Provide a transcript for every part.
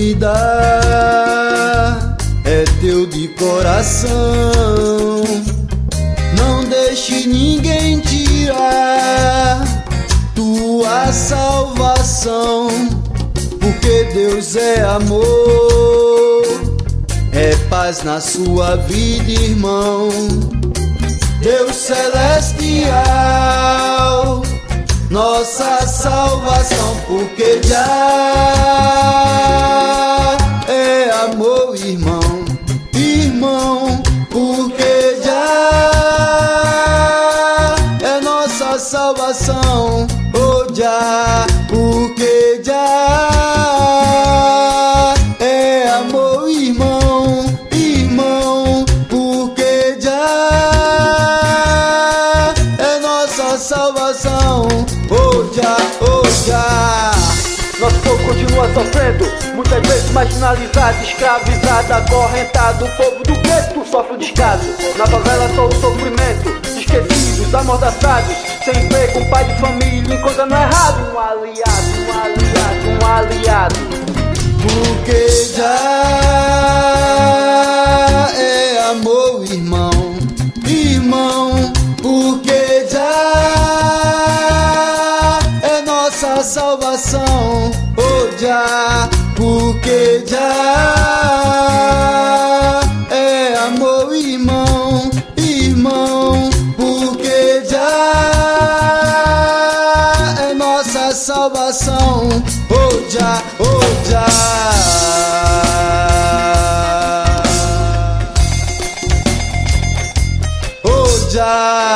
lhe dá é teu de coração. Não deixe ninguém tirar tua salvação, porque Deus é amor, é paz na sua vida, irmão. Deus celestial, nossa salvação, porque já é amor, irmão. Irmão, porque já é nossa salvação. Oh, já, porque já é amor, irmão. Irmão, porque já é nossa salvação. Oh, já, oh, já. Nosso povo continua sofrendo, muitas vezes marginalizado, escravizado, acorrentado. O povo do gueto sofre o descaso. Na favela só o sofrimento, esquecidos, amordaçados, sem emprego, um pai de família encontrando errado. Um aliado, um aliado, um aliado. Porque já é amor, irmão. Irmão, porque já é nossa salvação. Oh, já, porque já é amor, irmão. Irmão, porque já é nossa salvação. Oh, já, oh, já. Oh, já.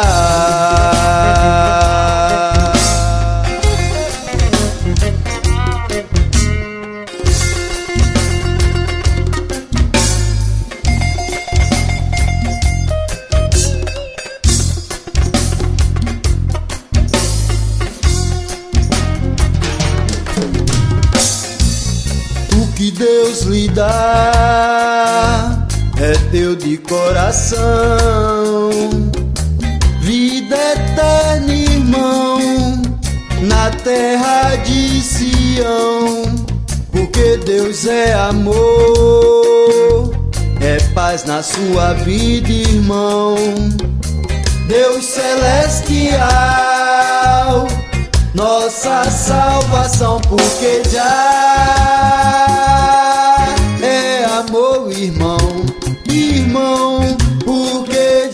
O que Deus lhe dá é teu de coração. Vida eterna, irmão, na terra de Sião. Porque Deus é amor, é paz na sua vida, irmão. Deus celestial, nossa salvação, porque já é amor, irmão. Irmão, porque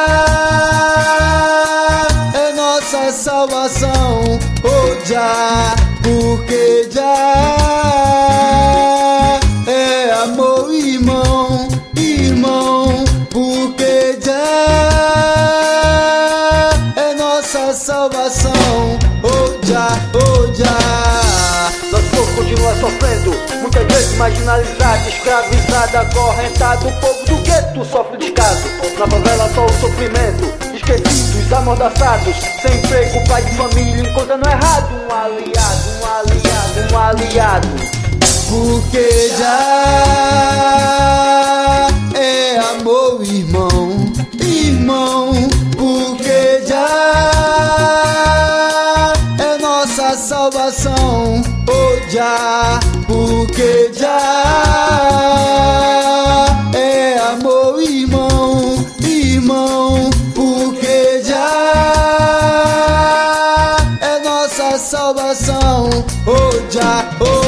já é nossa salvação. Oh, já, porque já é amor, irmão. Irmão, porque já é nossa salvação. Oh, já, oh, já. Nosso povo continua sofrendo, muitas vezes marginalizado, escravizado, acorrentado. O povo do gueto sofre o descaso. Na favela só o sofrimento, esquecidos, amordaçados, sem emprego, pai de família encontrando errado. Um aliado, um aliado, um aliado. Porque já é amor, irmão. Irmão, porque já é nossa salvação. Oh, já, porque já é amor, irmão. Irmão, porque já é nossa salvação. Oh, já, oh.